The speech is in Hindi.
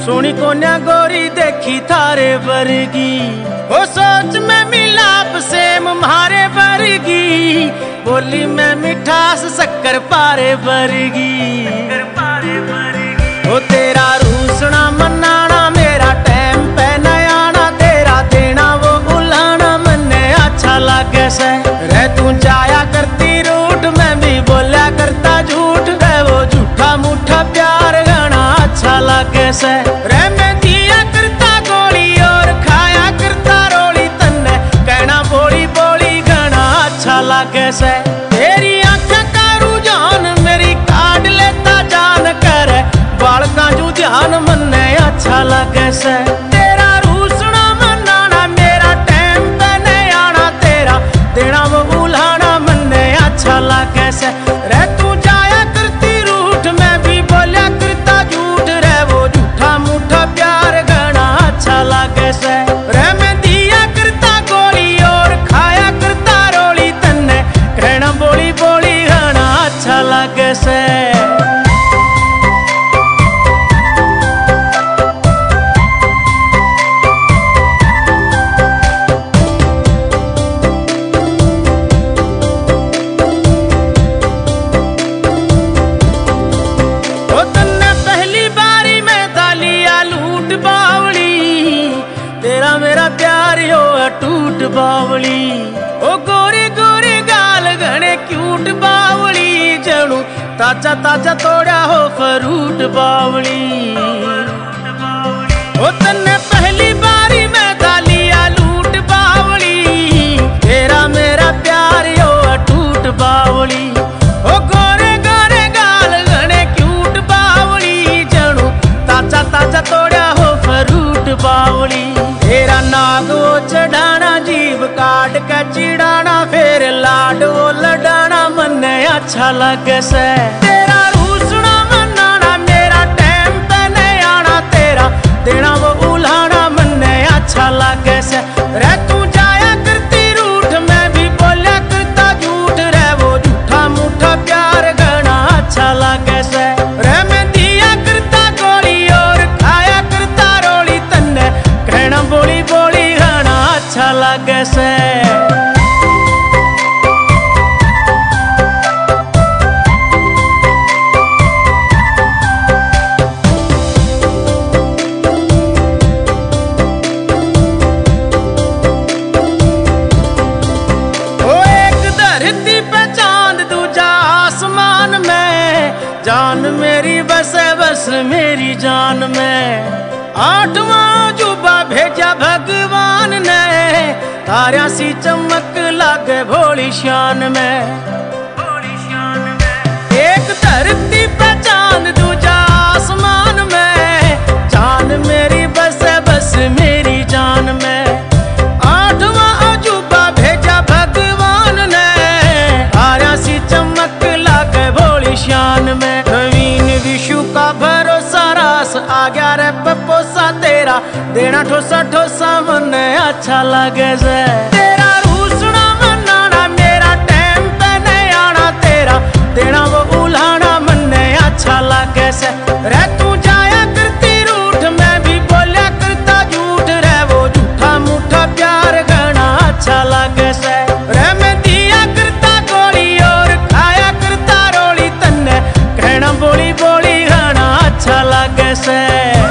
सोनी कोन्या गोरी देखी थारे वर्गी, ओ सोच में मिलाप सेम मारे वर्गी, बोली में मिठास शक्कर पारे वर्गी। ओ तेरा रूसना मनाना मेरा टाइम पे न आना, तेरा देना वो बुलाना मन्ने अच्छा लागे से। रे तू जाया करती रूठ मैं भी बोला करता झूठ, रे वो झूठा मूठा प्यार गाना अच्छा लागे से। रे मैं दिया करता गोली और खाया करता रोली, तन्ने कहना बोली बोली गाना अच्छा लागे से। तेरी आंखें का रुझान मेरी काट लेता जान कर, बाल का जू ध्यान मन्ने अच्छा लागे से। तेरा रूसना मनाना मेरा टाइम पे नहीं आना, तेरा देना वो बुलाना मन्ने अच्छा लागे से। रे तू जाया करती रूठ मैं भी बोला करता झूठ, रे वो झूठा मूठा प्यार गाना अच्छा लागे से। रे मैं दिया करता गोली और खाया करता रोली, तन्ने कहना बोली बोली गाना अच्छा लागे से। तेरा मेरा प्यार यो टूट बावली, ओ गोरी गोरी गाल घने क्यूट बावली, जणू ताजा ताजा तोड़ा हो फ्रूट बावली। ओ तन्ने पहली बारी मैं दालिया लूट बावली, तेरा मेरा प्यार यो टूट बावली, ओ गोरे गोरे गाल घने क्यूट बावली, जणू ताजा ताजा तोड़ा हो फ्रूट बावली। तेरा नाग वो चढ़ाना जीभ काट के चिड़ाना, फिर लाड वो लडाना मन्ने अच्छा लगे से। तेरा रूसना मनाना मेरा टाइम पे नहीं आना, तेरा देना वो बुलाना मन्ने अच्छा लगे से। रे तू जाया करती रूठ मैं भी बोला करता झूठ, रे वो झूठा मूठा प्यार गाना अच्छा लगे से। रे मैं दिया करता गोली और खाया करता रोली, तन्ने कहना बोली बोली गाना अच्छा लगे से। ओ एक धरती पे चांद दूजा आसमान में, जान मेरी बस बस मेरी जान में। आठवां जुबा भेजा भगवान ने, तारा सी चमक लागे भोली शान में। एक धरती पे चांद दूजा आसमान में, जान मेरी बस बस मेरी जान में। आठवां अजूबा भेजा भगवान ने, तारा सी चमक लागे भोली शान में। नवीन विशु का भरोसा रास आ गया रे पपोसा, तेरा देना ठोसा ठोसा मन्ने अच्छा लगे से। तेरा रूसना मनाना मेरा टाइम पे नहीं आना, तेरा देना वो बुलाना मन्ने अच्छा लगे से। रे तू जाया करती रूठ मैं भी बोला करता झूठ, रे वो झूठा मूठा प्यार गाना अच्छा लगे से। रे मैं दिया करता गोली और खाया करता रोली, तन्ने कहना बोली बोली गाना अच्छा लगे से।